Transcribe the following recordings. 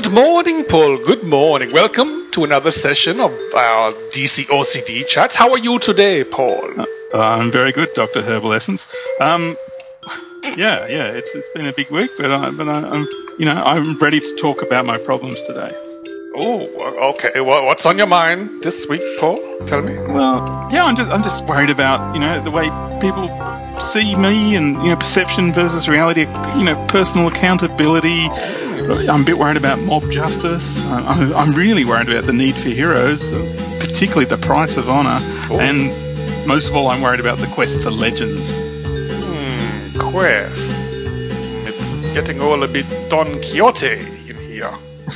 Good morning, Paul. Good morning. Welcome to another session of our DC OCD chats. How are you today, Paul? I'm very good, Dr. Herbal Essence. It's been a big week, but I'm ready to talk about my problems today. Oh, okay. What's on your mind this week, Paul? Tell me. Well, yeah, I'm just worried about the way people see me and perception versus reality. Personal accountability. I'm a bit worried about mob justice. I'm really worried about the need for heroes, particularly the price of honor, and most of all, I'm worried about the quest for legends. Quest. It's getting all a bit Don Quixote in here.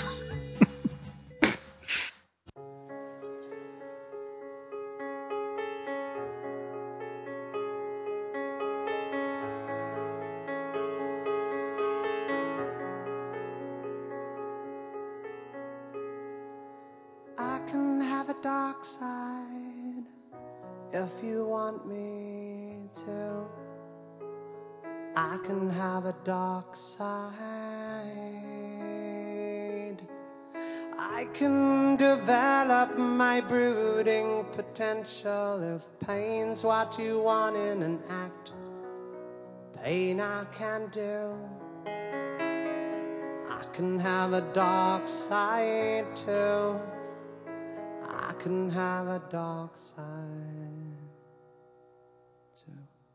I can have a dark side if you want me to. I can have a dark side. I can develop my brooding potential if pain's what you want in an act. Pain I can do. I can have a dark side too. I can have a dark side too.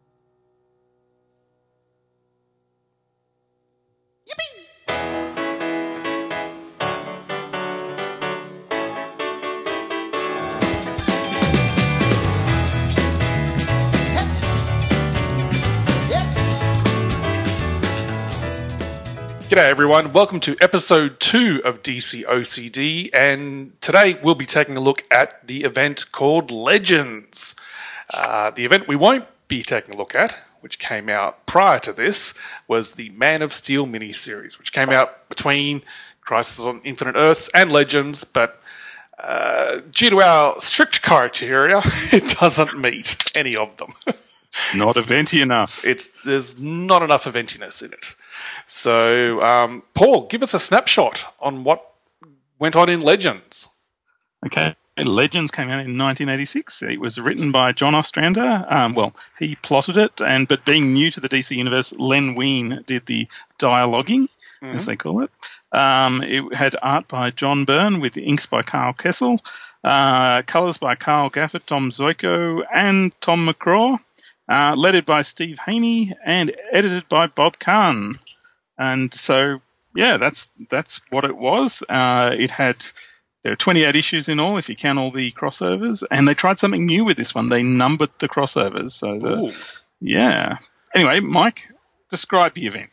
G'day everyone, welcome to episode 2 of DC OCD, and today we'll be taking a look at the event called Legends. The event we won't be taking a look at, which came out prior to this, was the Man of Steel miniseries, which came out between Crisis on Infinite Earths and Legends, but due to our strict criteria, it doesn't meet any of them. It's not eventy enough. There's not enough eventiness in it. So, Paul, give us a snapshot on what went on in Legends. Okay. Legends came out in 1986. It was written by John Ostrander. He plotted it, but being new to the DC universe, Len Wein did the dialoguing, as they call it. It had art by John Byrne with inks by Carl Kessel, colours by Carl Gafford, Tom Zoiko, and Tom McCraw. Lettered by Steve Haney and edited by Bob Kahn. And so, yeah, that's what it was. There are 28 issues in all, if you count all the crossovers. And they tried something new with this one. They numbered the crossovers. So, Anyway, Mike, describe the event.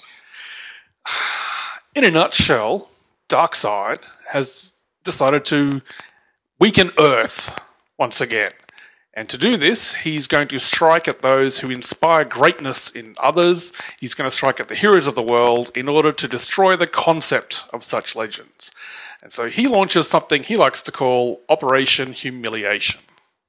In a nutshell, Darkseid has decided to weaken Earth once again. And to do this, he's going to strike at those who inspire greatness in others. He's going to strike at the heroes of the world in order to destroy the concept of such legends. And so he launches something he likes to call Operation Humiliation.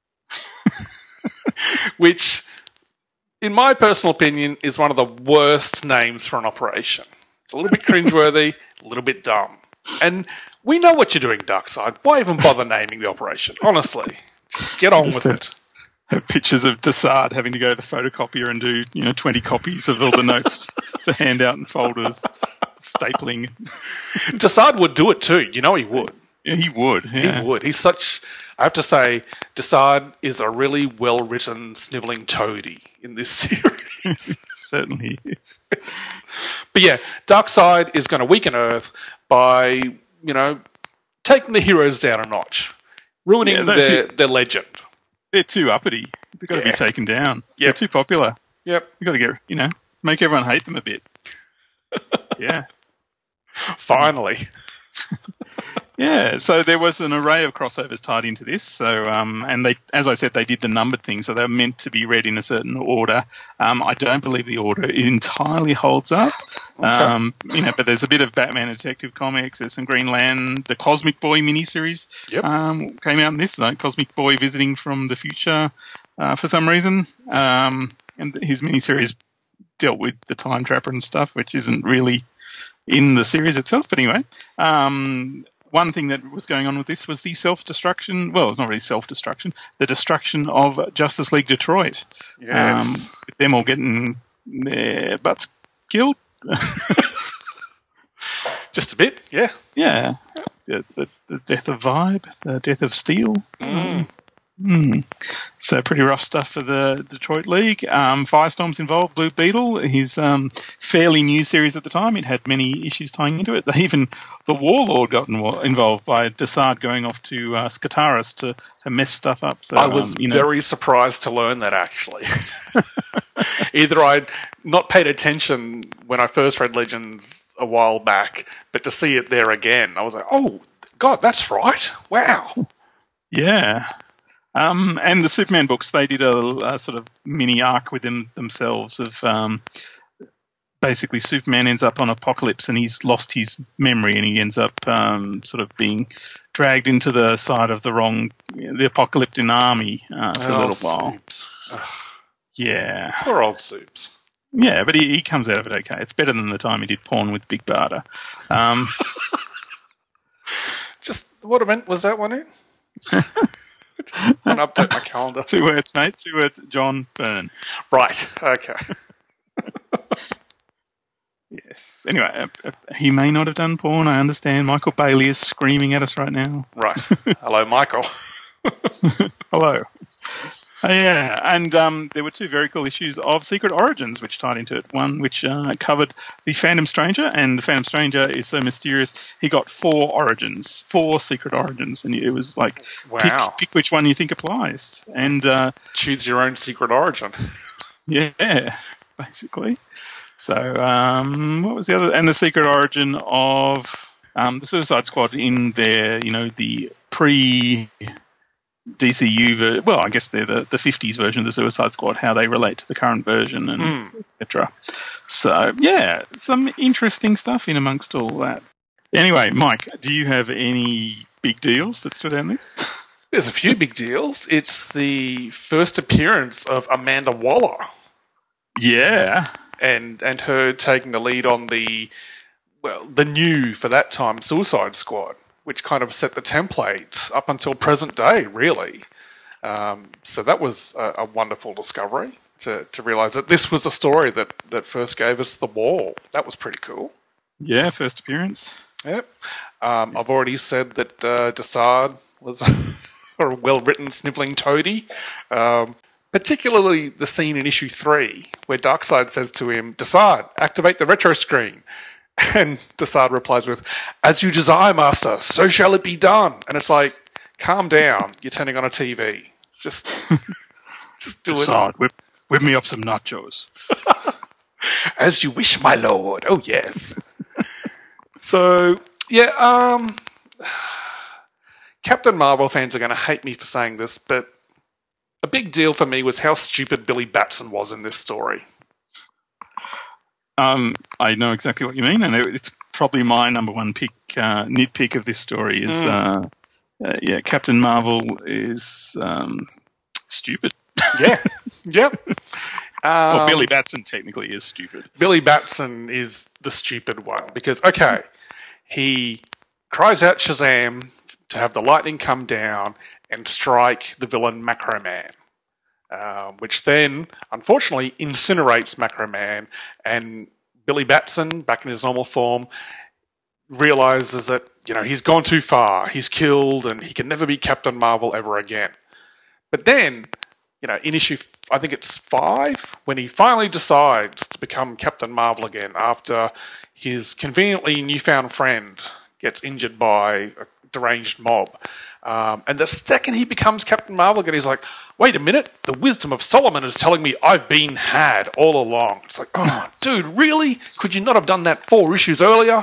Which, in my personal opinion, is one of the worst names for an operation. It's a little bit cringeworthy, a little bit dumb. And we know what you're doing, Darkseid. Why even bother naming the operation? Honestly. Get on with it. Have pictures of Desaad having to go to the photocopier and do 20 copies of all the notes to hand out in folders, stapling. Desaad would do it too. You know he would. Yeah, he would. Yeah. He would. He's such. I have to say, Desaad is a really well-written, snivelling toady in this series. Certainly is. But yeah, Darkseid is going to weaken Earth by taking the heroes down a notch. Ruining their legend. They're too uppity. They've got to be taken down. Yep. They're too popular. Yep. You've got to get, make everyone hate them a bit. Yeah. Finally. Yeah, so there was an array of crossovers tied into this. So, and they, as I said, they did the numbered thing, so they were meant to be read in a certain order. I don't believe the order entirely holds up. Okay. But there's a bit of Batman Detective Comics. There's some Green Lantern. The Cosmic Boy miniseries came out in this. Cosmic Boy visiting from the future for some reason, and his miniseries dealt with the Time Trapper and stuff, which isn't really in the series itself. But anyway, one thing that was going on with this was the self-destruction. Well, it's not really self-destruction. The destruction of Justice League Detroit. Yes. With them all getting their butts killed. Just a bit, yeah. Yeah. The death of Vibe, the death of Steel. So pretty rough stuff for the Detroit League. Firestorm's involved. Blue Beetle, his fairly new series at the time. It had many issues tying into it. The Warlord got involved by Desard going off to Skataris to mess stuff up. So I was very surprised to learn that, actually. Either I'd not paid attention when I first read Legends a while back, but to see it there again, I was like, oh, God, that's right. Wow. Yeah. And the Superman books, they did a sort of mini arc within themselves of basically Superman ends up on Apokolips and he's lost his memory and he ends up sort of being dragged into the side of the Apocalyptic army for a little while. Yeah. Poor old Supes. Yeah, but he comes out of it okay. It's better than the time he did Porn with Big Barda. Just what event was that one in? And update my calendar. 2 words, mate. 2 words. John Byrne. Right. Okay. Yes. Anyway, he may not have done Porn. I understand. Michael Bailey is screaming at us right now. Right. Hello, Michael. Hello. Yeah, and there were 2 very cool issues of Secret Origins which tied into it. One which covered the Phantom Stranger, and the Phantom Stranger is so mysterious, he got 4 origins, 4 secret origins, and it was like, wow. pick which one you think applies. And choose your own secret origin. Yeah, basically. So what was the other? And the secret origin of the Suicide Squad in their, the pre... DCU, well, I guess they're the 50s version of the Suicide Squad, how they relate to the current version and etc. So, yeah, some interesting stuff in amongst all that. Anyway, Mike, do you have any big deals that stood out in this? There's a few big deals. It's the first appearance of Amanda Waller. Yeah. And her taking the lead on the new, for that time, Suicide Squad, which kind of set the template up until present day, really. So that was a wonderful discovery to realise that this was a story that first gave us the Wall. That was pretty cool. Yeah, first appearance. Yep. I've already said that Desard was a well-written snivelling toady. Particularly the scene in issue 3 where Darkseid says to him, Desard, activate the retro screen. And Desard replies with, as you desire, master, so shall it be done. And it's like, calm down, you're turning on a TV. Just do Desard, it. Whip me up some nachos. As you wish, my lord. Oh, yes. So, yeah, Captain Marvel fans are going to hate me for saying this, but a big deal for me was how stupid Billy Batson was in this story. I know exactly what you mean, and it's probably my number one nitpick of this story is, Captain Marvel is stupid. Yeah, yep. Well, Billy Batson technically is stupid. Billy Batson is the stupid one because, okay, he cries out Shazam to have the lightning come down and strike the villain Macro Man. Which then, unfortunately, incinerates Macro Man, and Billy Batson, back in his normal form, realizes that, he's gone too far, he's killed, and he can never be Captain Marvel ever again. But then, in issue, I think it's 5, when he finally decides to become Captain Marvel again after his conveniently newfound friend gets injured by a deranged mob. And the second he becomes Captain Marvel again, he's like, wait a minute, the wisdom of Solomon is telling me I've been had all along. It's like, oh, dude, really? Could you not have done that 4 issues earlier?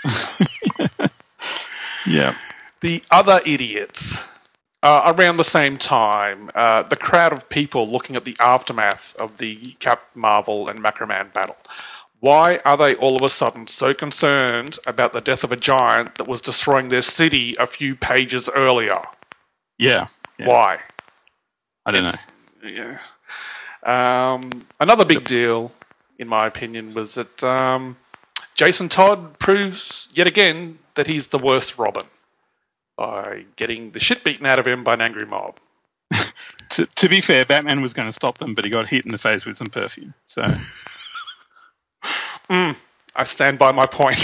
Yeah. The other idiots, around the same time, the crowd of people looking at the aftermath of the Captain Marvel and Macro Man battle. Why are they all of a sudden so concerned about the death of a giant that was destroying their city a few pages earlier? Yeah. Why? I don't know. Yeah. Another big deal, in my opinion, was that Jason Todd proves yet again that he's the worst Robin by getting the shit beaten out of him by an angry mob. To be fair, Batman was going to stop them, but he got hit in the face with some perfume. So, I stand by my point.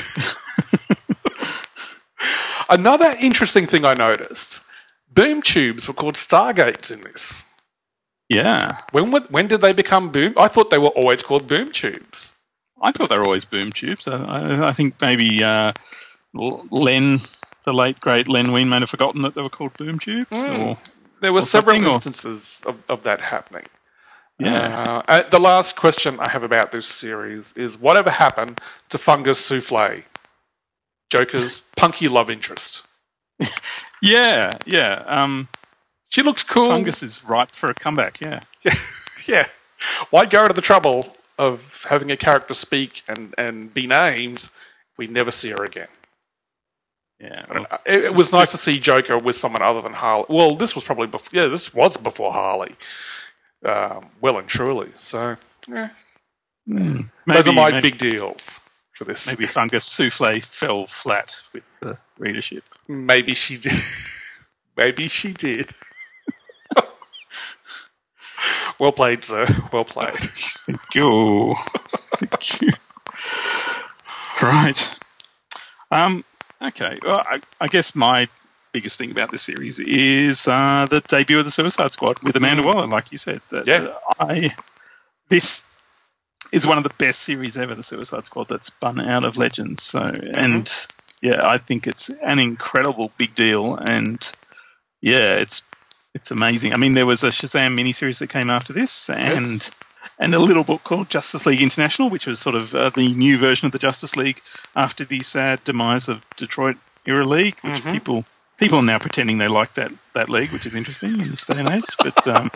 Another interesting thing I noticed: boom tubes were called Stargates in this. yeah, When did they become boom? I thought they were always called boom tubes. I thought they were always boom tubes. I think maybe Len, the late great Len Wein, may have forgotten that they were called boom tubes. There were several something, instances of that happening. Yeah. The last question I have about this series is: whatever happened to Fungus Souffle, Joker's punky love interest? Yeah. She looks cool. Fungus is ripe for a comeback. Yeah. Yeah. Why go to the trouble of having a character speak and be named if we never see her again? Yeah. It was nice to see Joker with someone other than Harley. Well, this was probably before. Yeah, this was before Harley. Well and truly. So, yeah. Those are my big deals for this. Maybe Fungus Souffle fell flat with the readership. Maybe she did. Maybe she did. Well played, sir. Well played. Thank you. Thank you. Right. Okay. Well, I guess my biggest thing about this series is the debut of the Suicide Squad with Amanda Waller, like you said. This is one of the best series ever, the Suicide Squad, that's spun out of Legends. So, and yeah, I think it's an incredible big deal, and yeah, it's amazing. I mean, there was a Shazam miniseries that came after this, and a little book called Justice League International, which was sort of the new version of the Justice League after the sad demise of Detroit era league, which people are now pretending they like that league, which is interesting in this day and age. But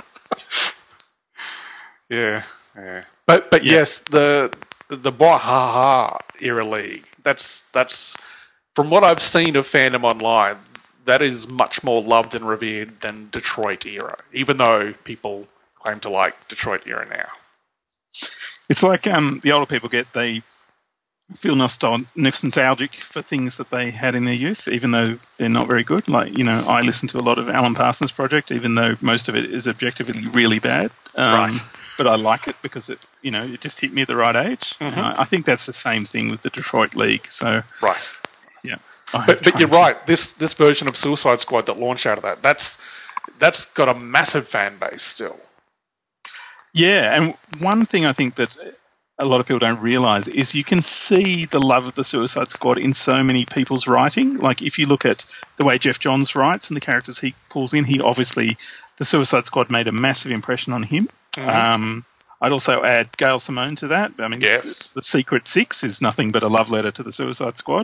yeah. But yes, the Bwahaha era league. That's from what I've seen of fandom online, that is much more loved and revered than Detroit era, even though people claim to like Detroit era now. It's like the older people they feel nostalgic for things that they had in their youth, even though they're not very good. Like, I listen to a lot of Alan Parsons Project, even though most of it is objectively really bad. Right. But I like it because it just hit me at the right age. I think that's the same thing with the Detroit League. So right. Yeah. But you're right. This version of Suicide Squad that launched out of that's got a massive fan base still. Yeah, and one thing I think that a lot of people don't realise is you can see the love of the Suicide Squad in so many people's writing. Like, if you look at the way Jeff Johns writes and the characters he pulls in, the Suicide Squad made a massive impression on him. I'd also add Gail Simone to that. I mean, yes. The Secret Six is nothing but a love letter to the Suicide Squad.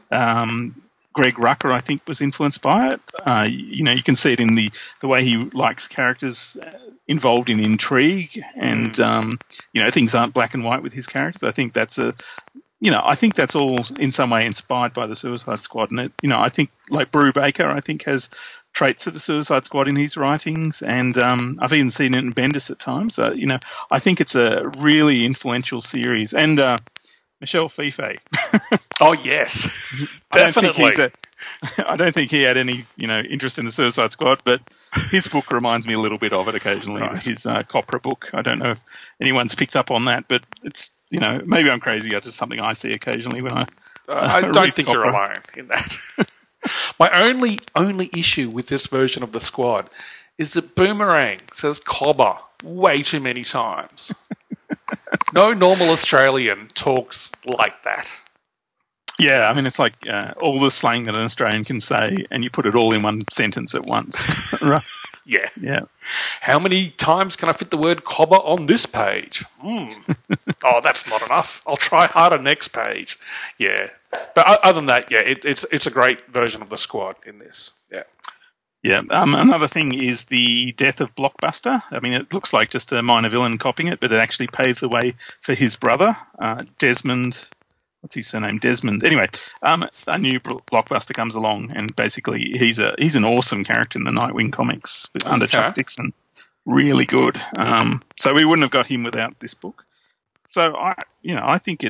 Greg Rucker, I think, was influenced by it. You can see it in the way he likes characters involved in intrigue, and things aren't black and white with his characters. I think that's I think that's all in some way inspired by the Suicide Squad, and I think like Brew Baker, I think has traits of the Suicide Squad in his writings, and I've even seen it in Bendis at times. I think it's a really influential series, and Michel Fife. Oh yes, definitely. I don't think he had any, interest in the Suicide Squad, but his book reminds me a little bit of it occasionally. Right. His Copra book. I don't know if anyone's picked up on that, but it's, maybe I'm crazy. It's just something I see occasionally when I don't think Copra. You're alone in that. My only issue with this version of the Squad is that Boomerang says Cobber way too many times. No normal Australian talks like that. Yeah, I mean, it's like all the slang that an Australian can say, and you put it all in one sentence at once. Right? Yeah. How many times can I fit the word cobber on this page? Oh, that's not enough. I'll try harder next page. Yeah. But other than that, yeah, it's a great version of the Squad in this. Yeah. Yeah. Another thing is the death of Blockbuster. I mean, it looks like just a minor villain copying it, but it actually paved the way for his brother, Desmond. What's his surname? Desmond. Anyway, a new Blockbuster comes along, and basically he's an awesome character in the Nightwing comics under Chuck Dixon. Really good. So we wouldn't have got him without this book. So I think it's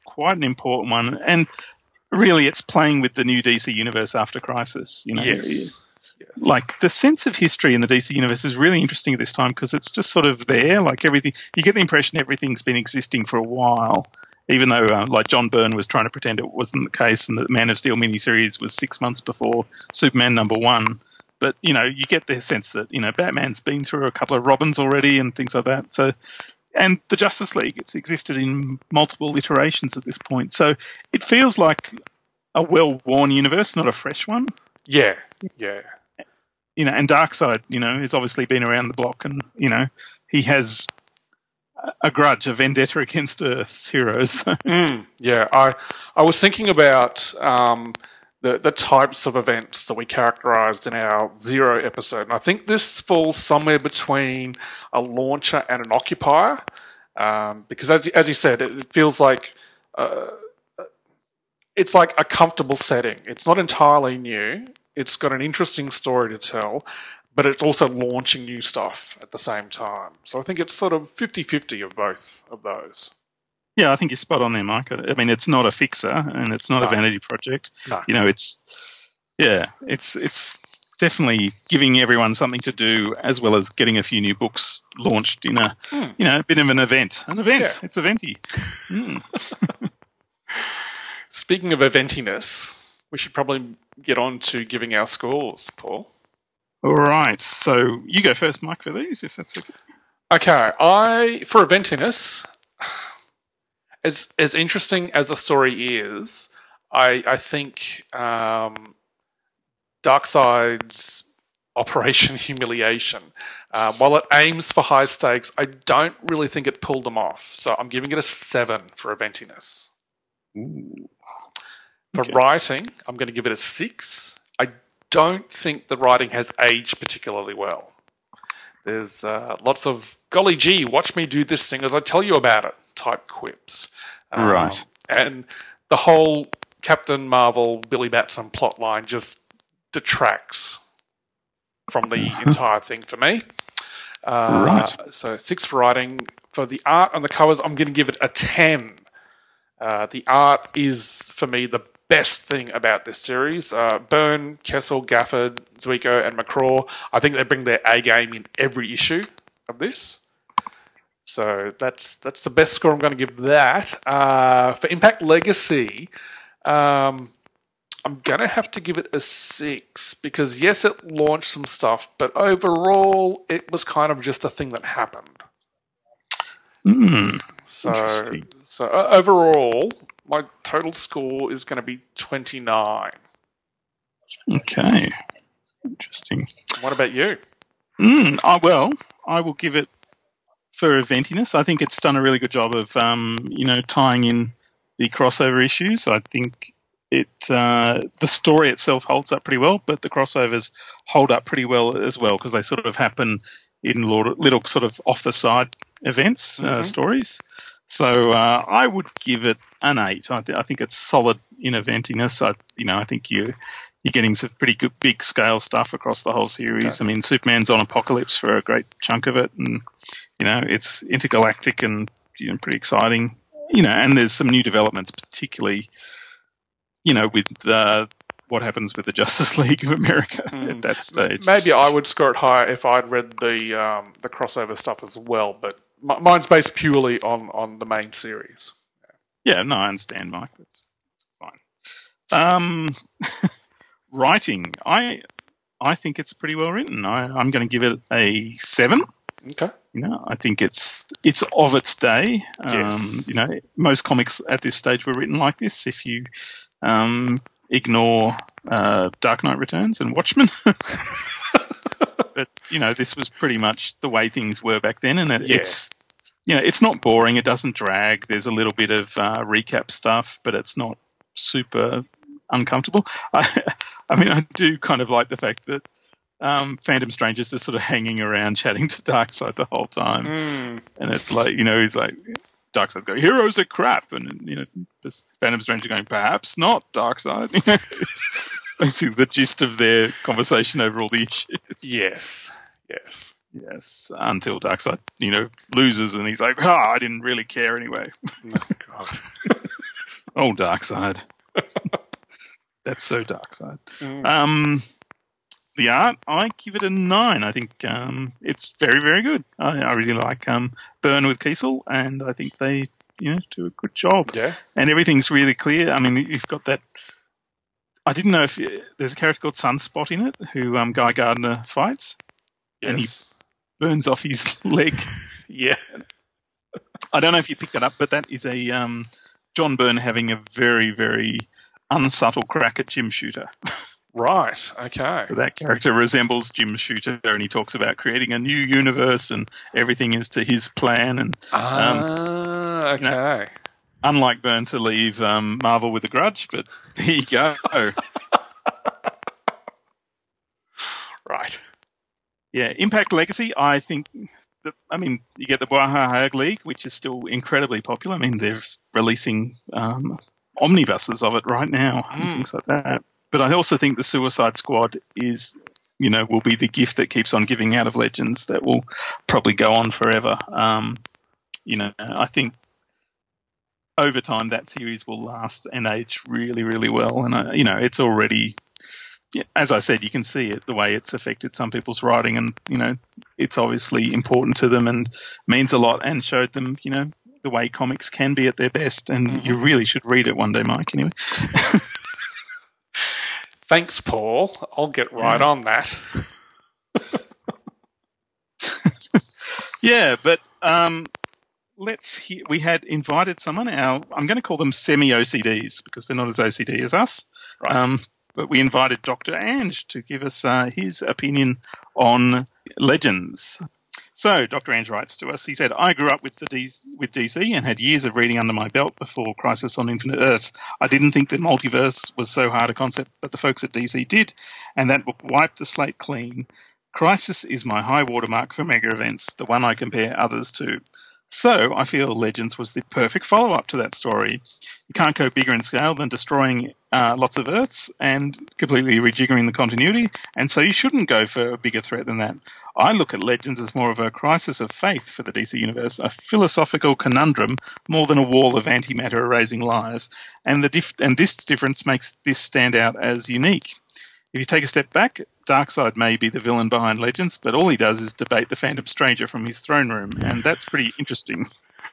quite an important one, and really it's playing with the new DC universe after Crisis. Yes. Like the sense of history in the DC universe is really interesting at this time because it's just sort of there. Like everything, you get the impression everything's been existing for a while, even though like John Byrne was trying to pretend it wasn't the case, and the Man of Steel miniseries was 6 months before Superman #1. But you get the sense that Batman's been through a couple of Robins already and things like that. So, and the Justice League, it's existed in multiple iterations at this point. So it feels like a well-worn universe, not a fresh one. Yeah. And Darkseid, has obviously been around the block, and he has a grudge, a vendetta against Earth's heroes. Yeah, I was thinking about the types of events that we characterised in our Zero episode, and I think this falls somewhere between a launcher and an occupier, because as you said, it feels like it's like a comfortable setting. It's not entirely new. It's got an interesting story to tell, but it's also launching new stuff at the same time. So I think it's sort of 50-50 of both of those. Yeah, I think you're spot on there, Mike. I mean, it's not a fixer and it's not a vanity project. No. It's definitely giving everyone something to do as well as getting a few new books launched in a bit of an event. Yeah. It's eventy. Speaking of eventiness, we should probably get on to giving our scores, Paul. All right. So you go first, Mike, for these, if that's okay. Okay. For eventiness, as interesting as the story is, I think Darkseid's Operation Humiliation, while it aims for high stakes, I don't really think it pulled them off. So I'm giving it a 7 for eventiness. Ooh. For writing, I'm going to give it a 6. I don't think the writing has aged particularly well. There's lots of, golly gee, watch me do this thing as I tell you about it type quips. Right. And the whole Captain Marvel, Billy Batson plotline just detracts from the entire thing for me. Right. So 6 for writing. For the art and the covers, I'm going to give it a 10. The art is, for me, the best thing about this series. Byrne, Kessel, Gafford, Zwico, and McCraw, I think they bring their A game in every issue of this. So that's the best score I'm going to give that. For Impact Legacy, I'm going to have to give it a 6 because, yes, it launched some stuff, but overall it was kind of just a thing that happened. So overall, my total score is going to be 29. Okay. Interesting. What about you? Well, I will give it for eventiness. I think it's done a really good job of, tying in the crossover issues. I think the story itself holds up pretty well, but the crossovers hold up pretty well as well because they sort of happen in little sort of off the side events, stories. So I would give it an 8. I think it's solid in eventiness. I think you're getting some pretty good big scale stuff across the whole series. Okay. I mean, Superman's on Apocalypse for a great chunk of it, and it's intergalactic and pretty exciting. And there's some new developments, particularly with what happens with the Justice League of America at that stage. Maybe I would score it higher if I'd read the crossover stuff as well, but mine's based purely on the main series. Yeah, no, I understand, Mike. That's fine. Writing, I think it's pretty well written. I'm going to give it a 7. Okay. I think it's of its day. Yes. Most comics at this stage were written like this. If you ignore Dark Knight Returns and Watchmen. But, this was pretty much the way things were back then. And it's not boring. It doesn't drag. There's a little bit of recap stuff, but it's not super uncomfortable. I do kind of like the fact that Phantom Stranger's just sort of hanging around chatting to Darkseid the whole time. And it's like, he's like, Darkseid's going, heroes are crap. And, Phantom Stranger going, perhaps not, Darkseid. It's basically the gist of their conversation over all the issues. Yes. Until Darkseid, loses and he's like, I didn't really care anyway. Oh, God. Oh, Darkseid. That's so Darkseid. The art, I give it a 9. I think it's very, very good. I really like Byrne with Kiesel, and I think they do a good job. Yeah. And everything's really clear. I mean, you've got that. I didn't know if there's a character called Sunspot in it who Guy Gardner fights. Yes. And he burns off his leg. Yeah. I don't know if you picked that up, but that is a John Byrne having a very, very unsubtle crack at Jim Shooter. Right. Okay. So that character resembles Jim Shooter, and he talks about creating a new universe, and everything is to his plan. And okay. Unlike Byrne to leave Marvel with a grudge, but there you go. Right. Yeah, Impact Legacy, I think. You get the Buahaha League, which is still incredibly popular. I mean, they're releasing omnibuses of it right now and things like that. But I also think the Suicide Squad is, will be the gift that keeps on giving out of Legends that will probably go on forever. I think over time that series will last and age really, really well. And, it's already, as I said, you can see it, the way it's affected some people's writing, and, it's obviously important to them and means a lot, and showed them, the way comics can be at their best. And you really should read it one day, Mike, anyway. Thanks, Paul. I'll get right on that. Yeah, but we had invited someone. I'm going to call them semi-OCDs because they're not as OCD as us. Right. But we invited Dr. Ange to give us his opinion on Legends. So Dr. Ange writes to us. He said, I grew up with DC and had years of reading under my belt before Crisis on Infinite Earths. I didn't think the multiverse was so hard a concept, but the folks at DC did, and that book wiped the slate clean. Crisis is my high watermark for mega events, the one I compare others to. So I feel Legends was the perfect follow-up to that story. You can't go bigger in scale than destroying lots of Earths and completely rejiggering the continuity, and so you shouldn't go for a bigger threat than that. I look at Legends as more of a crisis of faith for the DC Universe, a philosophical conundrum more than a wall of antimatter erasing lives, and this difference makes this stand out as unique. If you take a step back, Darkseid may be the villain behind Legends, but all he does is debate the Phantom Stranger from his throne room, and that's pretty interesting.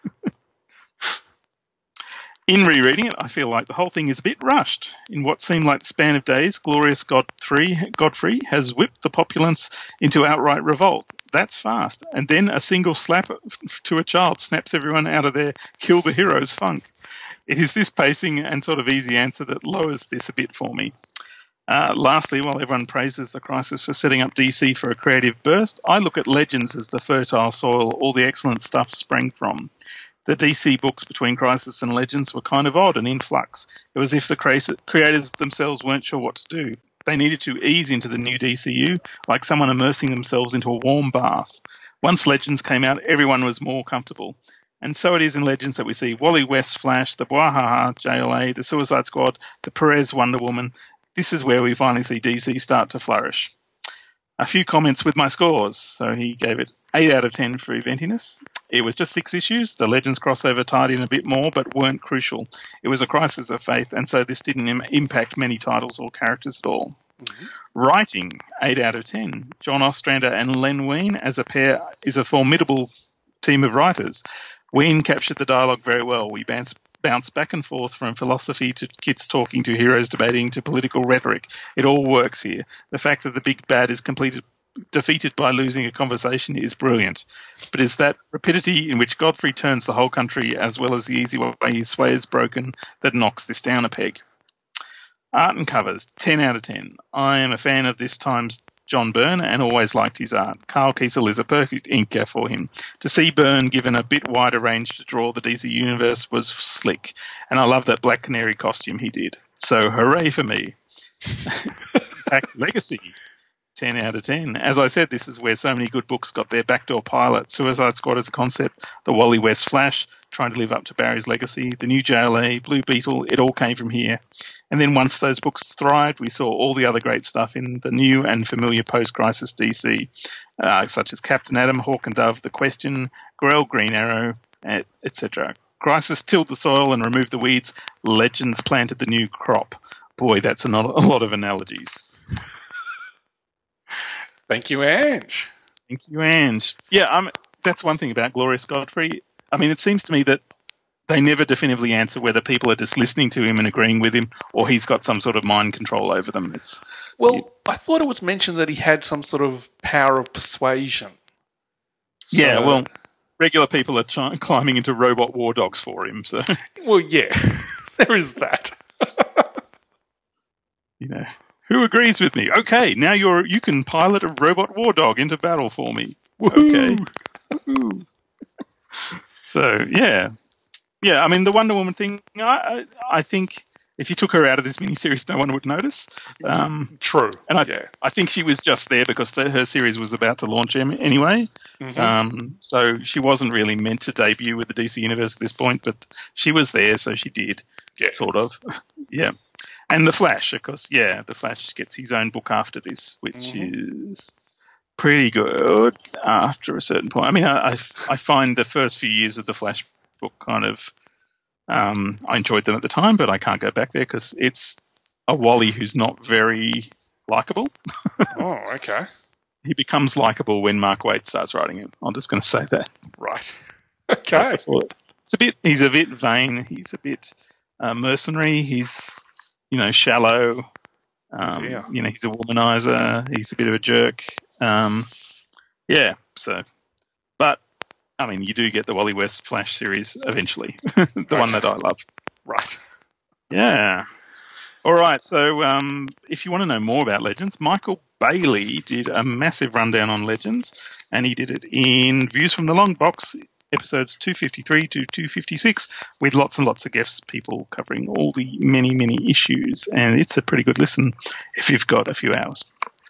In rereading it, I feel like the whole thing is a bit rushed. In what seemed like the span of days, Glorious Godfrey has whipped the populace into outright revolt. That's fast. And then a single slap to a child snaps everyone out of their kill the heroes funk. It is this pacing and sort of easy answer that lowers this a bit for me. Lastly, while everyone praises the Crisis for setting up DC for a creative burst, I look at Legends as the fertile soil all the excellent stuff sprang from. The DC books between Crisis and Legends were kind of odd and in flux. It was as if the creators themselves weren't sure what to do. They needed to ease into the new DCU, like someone immersing themselves into a warm bath. Once Legends came out, everyone was more comfortable. And so it is in Legends that we see Wally West Flash, the Buahaha JLA, the Suicide Squad, the Perez Wonder Woman. This is where we finally see DC start to flourish. A few comments with my scores. So he gave it 8 out of 10 for eventiness. It was just 6 issues. The Legends crossover tied in a bit more, but weren't crucial. It was a crisis of faith, and so this didn't impact many titles or characters at all. Mm-hmm. Writing, 8 out of 10. John Ostrander and Len Wein as a pair is a formidable team of writers. Wein captured the dialogue very well. We bounce back and forth from philosophy to kids talking to heroes debating to political rhetoric. It all works here. The fact that the big bad is defeated by losing a conversation is brilliant. But it's that rapidity in which Godfrey turns the whole country as well as the easy way his sway is broken that knocks this down a peg. Art and covers, 10 out of 10. I am a fan of this time's John Byrne and always liked his art. Carl Kiesel is a perfect inker for him. To see Byrne given a bit wider range to draw the DC Universe was slick, and I love that Black Canary costume he did. So hooray for me. Legacy, 10 out of 10. As I said, this is where so many good books got their backdoor pilot. Suicide Squad as a concept, the Wally West Flash, trying to live up to Barry's legacy, the new JLA, Blue Beetle, it all came from here. And then once those books thrived, we saw all the other great stuff in the new and familiar post-crisis DC, such as Captain Atom, Hawk and Dove, The Question, Grell, Green Arrow, etc. Crisis tilled the soil and removed the weeds. Legends planted the new crop. Boy, that's a lot of analogies. Thank you, Ange. Thank you, Ange. Yeah, that's one thing about Glorious Godfrey. I mean, it seems to me that they never definitively answer whether people are just listening to him and agreeing with him, or he's got some sort of mind control over them. I thought it was mentioned that he had some sort of power of persuasion. Yeah, well, regular people are climbing into robot war dogs for him. So, well, yeah, there is that. Who agrees with me? Okay, now you can pilot a robot war dog into battle for me. Woo-hoo. Okay. Woo-hoo. So, yeah. Yeah, I mean, the Wonder Woman thing, I think if you took her out of this miniseries, no one would notice. True. And I think she was just there because her series was about to launch anyway. Mm-hmm. So she wasn't really meant to debut with the DC Universe at this point, but she was there, so she did, sort of. Yeah. And The Flash, of course, The Flash gets his own book after this, which is pretty good after a certain point. I mean, I find the first few years of The Flash book kind of I enjoyed them at the time, but I can't go back there because it's a Wally who's not very likable. Oh, okay. He becomes likable when Mark Waid starts writing him. I'm just going to say that. Right. Okay. He's a bit vain. He's a bit mercenary. He's shallow. He's a womanizer. He's a bit of a jerk. But I mean, you do get the Wally West Flash series eventually, one that I love. Right. Yeah. All right. So if you want to know more about Legends, Michael Bailey did a massive rundown on Legends, and he did it in Views from the Long Box, episodes 253 to 256, with lots and lots of guest people covering all the many, many issues. And it's a pretty good listen if you've got a few hours.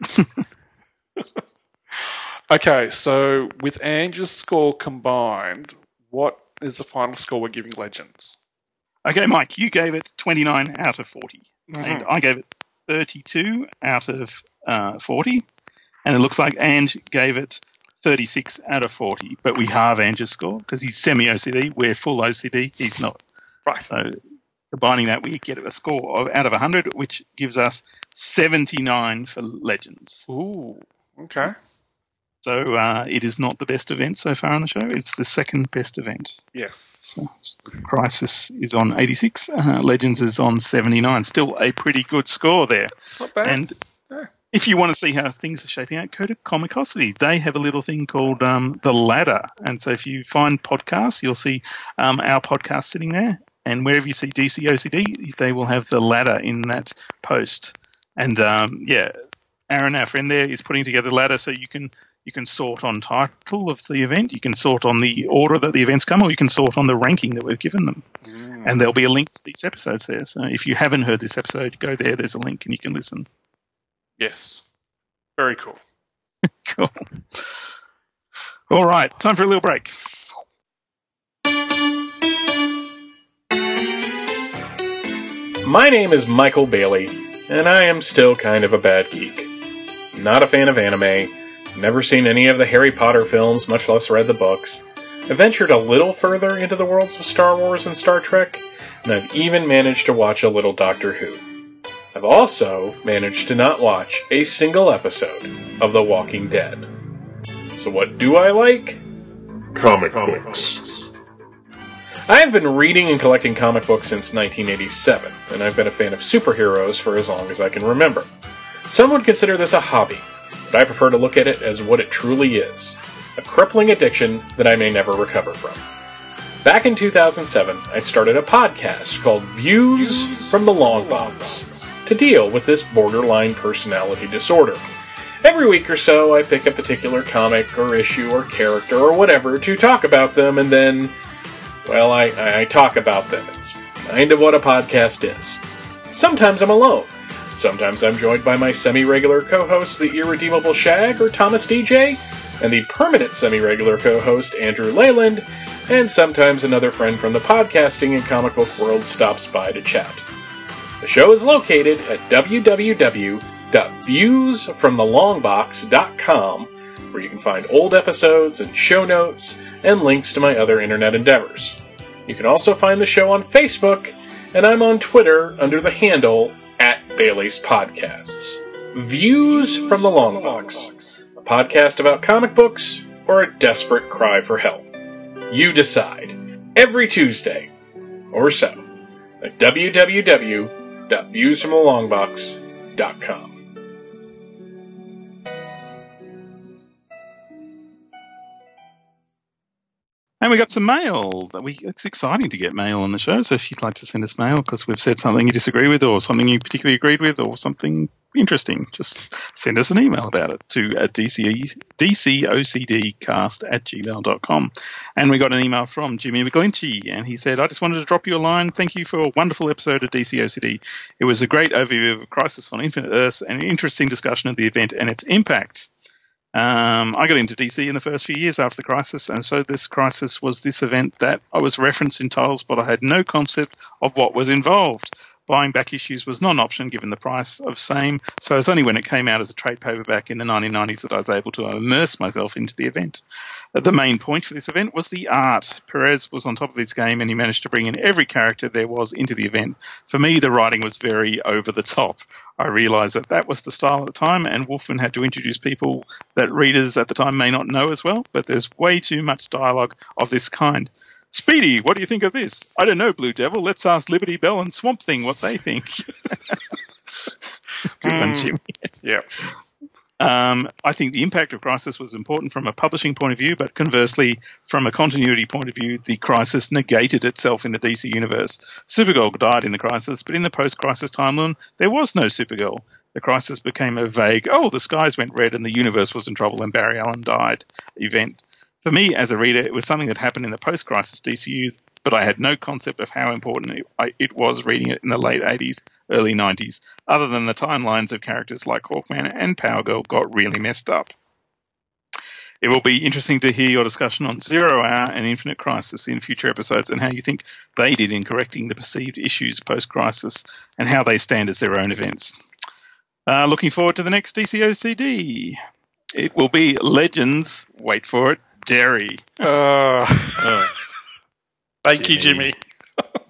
Okay, so with Ange's score combined, what is the final score we're giving Legends? Okay, Mike, you gave it 29 out of 40. Mm-hmm. And I gave it 32 out of 40. And it looks like Ange gave it 36 out of 40. But we halve Ange's score because he's semi-OCD. We're full OCD. He's not. Right. So combining that, we get a score out of 100, which gives us 79 for Legends. Ooh, okay. So it is not the best event so far on the show. It's the second best event. Yes. So Crisis is on 86. Legends is on 79. Still a pretty good score there. It's not bad. And if you want to see how things are shaping out, go to Comicosity. They have a little thing called The Ladder. And so if you find podcasts, you'll see our podcast sitting there. And wherever you see DC OCD, they will have The Ladder in that post. And, Aaron, our friend there, is putting together The Ladder so you can sort on title of the event, you can sort on the order that the events come, or you can sort on the ranking that we've given them. And there'll be a link to these episodes there. So if you haven't heard this episode, go there. There's a link and you can listen. Yes. Very cool. Cool. All right. Time for a little break. My name is Michael Bailey, and I am still kind of a bad geek. Not a fan of anime. Never seen any of the Harry Potter films, much less read the books. I ventured a little further into the worlds of Star Wars and Star Trek, and I've even managed to watch a little Doctor Who. I've also managed to not watch a single episode of The Walking Dead. So what do I like? Comic books. I have been reading and collecting comic books since 1987, and I've been a fan of superheroes for as long as I can remember. Some would consider this a hobby, but I prefer to look at it as what it truly is, a crippling addiction that I may never recover from. Back in 2007, I started a podcast called Views from the Long Box to deal with this borderline personality disorder. Every week or so, I pick a particular comic or issue or character or whatever to talk about them, and then, well, I talk about them. It's kind of what a podcast is. Sometimes I'm alone. Sometimes I'm joined by my semi-regular co-hosts, the Irredeemable Shag or Thomas DJ, and the permanent semi-regular co-host, Andrew Leyland, and sometimes another friend from the podcasting and comic book world stops by to chat. The show is located at www.viewsfromthelongbox.com, where you can find old episodes and show notes and links to my other internet endeavors. You can also find the show on Facebook, and I'm on Twitter under the handle @Bailey's Podcasts. Views from the Long Box, a podcast about comic books or a desperate cry for help. You decide. Every Tuesday, or so, at www.viewsfromthelongbox.com. And we got some mail. It's exciting to get mail on the show, so if you'd like to send us mail because we've said something you disagree with or something you particularly agreed with or something interesting, just send us an email about it to dcocdcast@gmail.com. And we got an email from Jimmy McGlinchey, and he said, I just wanted to drop you a line. Thank you for a wonderful episode of DCOCD. It was a great overview of Crisis on Infinite Earths and an interesting discussion of the event and its impact. I got into DC in the first few years after the Crisis, and so this Crisis was this event that I was referenced in titles, but I had no concept of what was involved. Buying back issues was not an option given the price of same, so it was only when it came out as a trade paperback in the 1990s that I was able to immerse myself into the event. The main point for this event was the art. Perez was on top of his game, and he managed to bring in every character there was into the event. For me, the writing was very over the top. I realised that was the style at the time, and Wolfman had to introduce people that readers at the time may not know as well, but there's way too much dialogue of this kind. Speedy, what do you think of this? I don't know, Blue Devil. Let's ask Liberty Bell and Swamp Thing what they think. Good one, Jimmy. Yeah. I think the impact of Crisis was important from a publishing point of view, but conversely, from a continuity point of view, the Crisis negated itself in the DC universe. Supergirl died in the Crisis, but in the post-Crisis timeline, there was no Supergirl. The Crisis became a vague, the skies went red and the universe was in trouble and Barry Allen died event. For me, as a reader, it was something that happened in the post-Crisis DCU, but I had no concept of how important it was reading it in the late 80s, early 90s, other than the timelines of characters like Hawkman and Power Girl got really messed up. It will be interesting to hear your discussion on Zero Hour and Infinite Crisis in future episodes and how you think they did in correcting the perceived issues post-Crisis and how they stand as their own events. Looking forward to the next DCOCD. It will be Legends, wait for it, Derry. Thank you, Jimmy. Oh,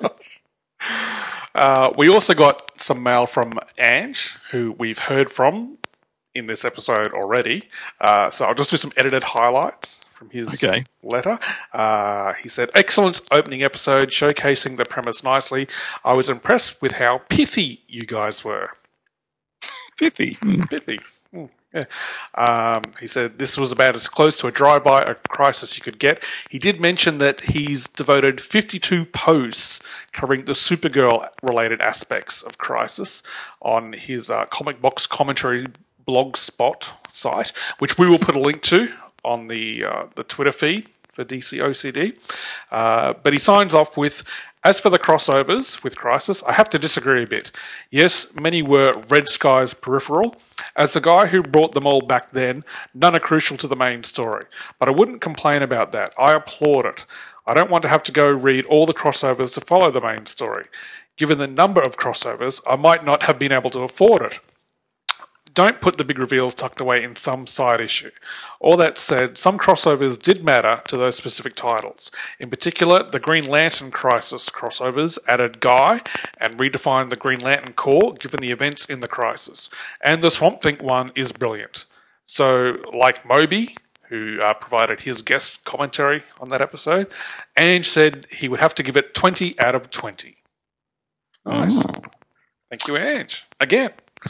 gosh. We also got some mail from Ange, who we've heard from in this episode already. So I'll just do some edited highlights from his letter. He said, excellent opening episode, showcasing the premise nicely. I was impressed with how pithy you guys were. Pithy. Pithy. Yeah. He said this was about as close to a drive-by a Crisis you could get. He did mention that he's devoted 52 posts covering the Supergirl-related aspects of Crisis on his comic box commentary blogspot site, which we will put a link to on the Twitter feed for DCOCD. But he signs off with, as for the crossovers with Crisis, I have to disagree a bit. Yes, many were Red Sky's peripheral. As the guy who brought them all back then, none are crucial to the main story. But I wouldn't complain about that. I applaud it. I don't want to have to go read all the crossovers to follow the main story. Given the number of crossovers, I might not have been able to afford it. Don't put the big reveals tucked away in some side issue. All that said, some crossovers did matter to those specific titles. In particular, the Green Lantern Crisis crossovers added Guy and redefined the Green Lantern Corps given the events in the Crisis. And the Swamp Thing one is brilliant. So, like Moby, who provided his guest commentary on that episode, Ange said he would have to give it 20 out of 20. Nice. Oh. Thank you, Ange. Again.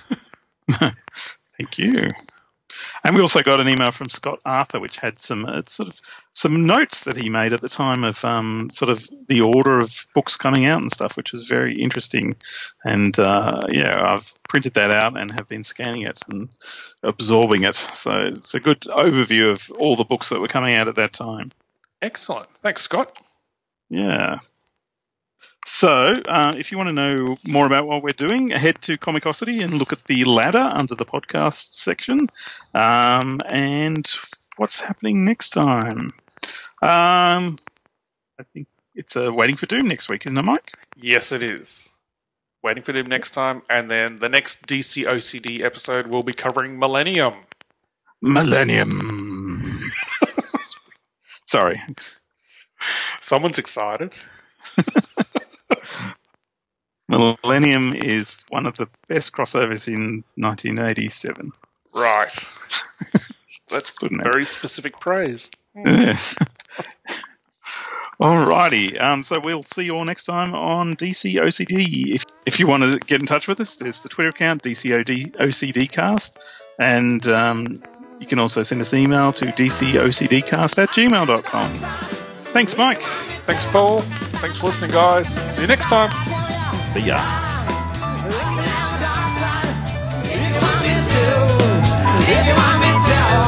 Thank you. And we also got an email from Scott Arthur, which had some notes that he made at the time of sort of the order of books coming out and stuff, which was very interesting. And I've printed that out and have been scanning it and absorbing it. So it's a good overview of all the books that were coming out at that time. Excellent. Thanks, Scott. Yeah. So, if you want to know more about what we're doing, head to Comicosity and look at the ladder under the podcast section. And what's happening next time? I think it's Waiting for Doom next week, isn't it, Mike? Yes, it is. Waiting for Doom next time. And then the next DC OCD episode will be covering Millennium. Millennium. Sorry. Someone's excited. Millennium is one of the best crossovers in 1987. Right. That's Good name. very specific praise. Yeah. Alrighty, so we'll see you all next time on DC OCD. If you want to get in touch with us, there's the Twitter account, DCOCDcast, and you can also send us an email to dcocdcast@gmail.com. Thanks, Mike. Thanks, Paul. Thanks for listening, guys. See you next time. See ya. If you want me to